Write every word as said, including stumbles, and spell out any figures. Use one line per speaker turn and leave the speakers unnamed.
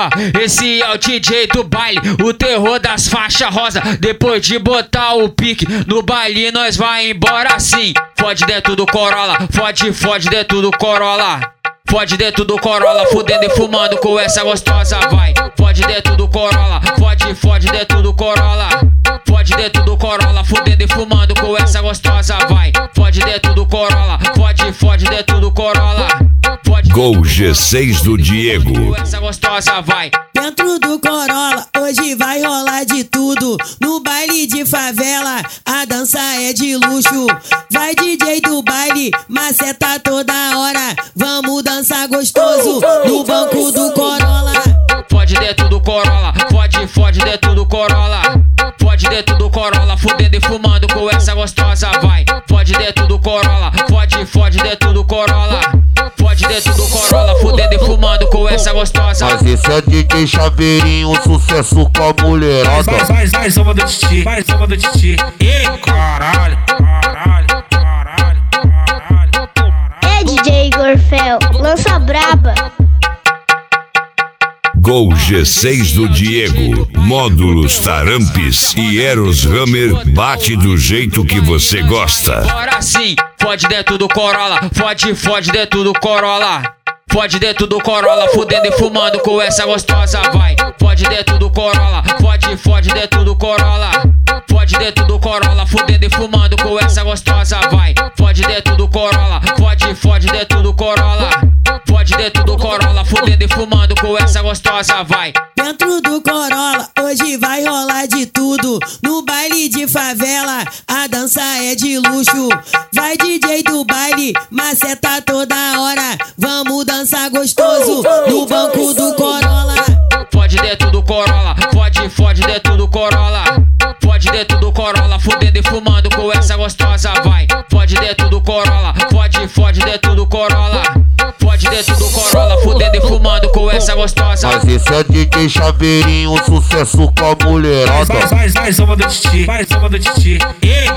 Ó, esse é o D J do baile, o terror das faixas rosa. Depois de botar o pique no baile, nós vai embora assim. Fode dentro do Corolla, fode, fode dentro do Corolla. Fode dentro do Corolla, fudendo e fumando com essa gostosa, vai. Fode dentro do Corolla, fode, fode dentro do Corolla. Fode dentro do Corolla, fudendo e fumando com essa gostosa, vai. Fode dentro do Corolla, fode, fode dentro do Corolla.
Gol G seis do Diego.
Essa gostosa, vai.
Dentro do Corolla, hoje vai rolar de tudo. No baile de favela, a dança é de luxo. Vai D J do baile, maceta toda hora. Vamos dançar gostoso no banco do Corolla.
Fode dentro do Corolla, fode, fode dentro do Corolla. Fode dentro do Corolla, fudendo e fumando com essa gostosa, vai. Fode dentro do Corolla, fode, fode dentro do Corolla. Fode dentro do Corolla, fudendo e fumando com essa gostosa.
Mas esse é D J Chaveirinho, sucesso com a mulherada.
Vai, vai, vai, samba do Titi, vai, samba do Titi. Ih, caralho, caralho, caralho, caralho.
É D J Gorfel, lança braba.
Gol G seis do Diego. Módulos Tarampes e Eros Hammer bate do jeito que você gosta.
Agora sim, fode dentro do Corolla, fode, fode dentro do Corolla. Fode dentro do Corolla, fudendo e fumando com essa gostosa, vai. Fode dentro do Corolla, fode, fode dentro do Corolla. Fode dentro do Corolla, fudendo e fumando com essa gostosa, vai. Fode dentro do Corolla, fode, fode dentro do Corolla. Fode dentro do Corolla, fudendo e fumando com essa gostosa, vai.
Dentro do Corolla, hoje vai rolar de tudo. No baile de favela, a dança é de luxo. Vai D J do baile, maceta toda hora. Vamos dançar gostoso no banco do Corolla.
Fode dentro do Corolla, fode, fode dentro do Corolla. Fode dentro do Corolla, fudendo e fumando com essa gostosa, vai. Fode dentro do Corolla, fode, fode dentro do Corolla. Fode dentro do Corolla, fudendo e fumando com essa gostosa.
Mas esse é D J Chaveirinho, sucesso com a mulherada.
Vai, vai, vai, samba do Titi, vai, samba do Titi. Ih,